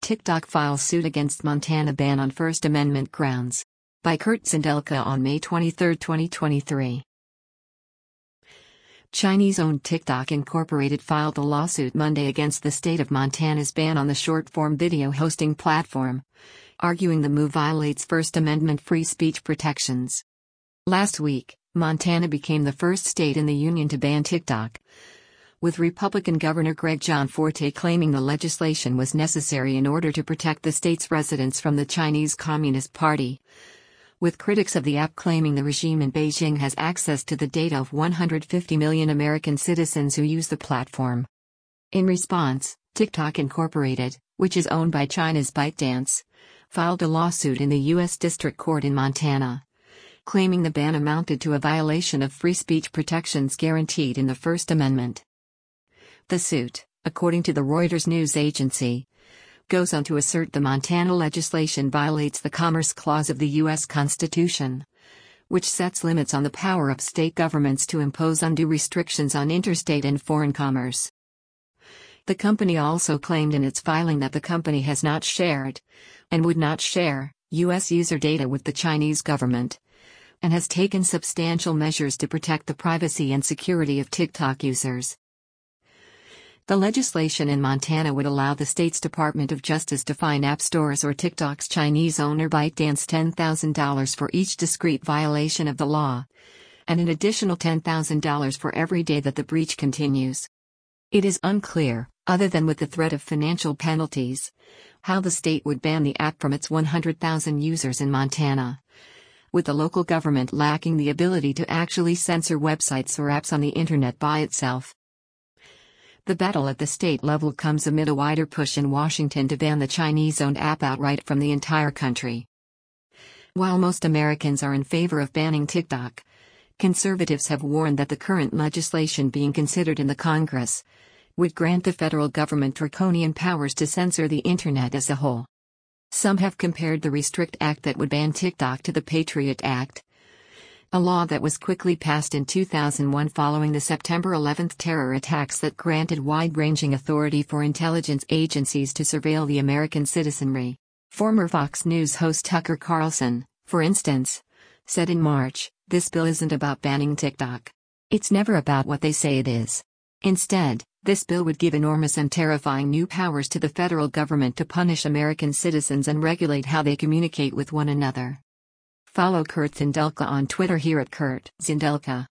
TikTok files suit against Montana ban on First Amendment grounds. By Kurt Zindelka on May 23, 2023. Chinese-owned TikTok Incorporated filed a lawsuit Monday against the state of Montana's ban on the short-form video hosting platform, arguing the move violates First Amendment free speech protections. Last week, Montana became the first state in the union to ban TikTok, with Republican Governor Greg Gianforte claiming the legislation was necessary in order to protect the state's residents from the Chinese Communist Party, with critics of the app claiming the regime in Beijing has access to the data of 150 million American citizens who use the platform. In response, TikTok Incorporated, which is owned by China's ByteDance, filed a lawsuit in the U.S. District Court in Montana, claiming the ban amounted to a violation of free speech protections guaranteed in the First Amendment. The suit, according to the Reuters news agency, goes on to assert the Montana legislation violates the Commerce Clause of the U.S. Constitution, which sets limits on the power of state governments to impose undue restrictions on interstate and foreign commerce. The company also claimed in its filing that the company has not shared, and would not share, U.S. user data with the Chinese government, and has taken substantial measures to protect the privacy and security of TikTok users. The legislation in Montana would allow the state's Department of Justice to fine app stores or TikTok's Chinese owner ByteDance $10,000 for each discrete violation of the law, and an additional $10,000 for every day that the breach continues. It is unclear, other than with the threat of financial penalties, how the state would ban the app from its 100,000 users in Montana, with the local government lacking the ability to actually censor websites or apps on the internet by itself. The battle at the state level comes amid a wider push in Washington to ban the Chinese-owned app outright from the entire country. While most Americans are in favor of banning TikTok, conservatives have warned that the current legislation being considered in the Congress would grant the federal government draconian powers to censor the internet as a whole. Some have compared the Restrict Act that would ban TikTok to the Patriot Act, a law that was quickly passed in 2001 following the September 11 terror attacks that granted wide-ranging authority for intelligence agencies to surveil the American citizenry. Former Fox News host Tucker Carlson, for instance, said in March, "This bill isn't about banning TikTok. It's never about what they say it is. Instead, this bill would give enormous and terrifying new powers to the federal government to punish American citizens and regulate how they communicate with one another." Follow Kurt Zindelka on Twitter here at Kurt Zindelka.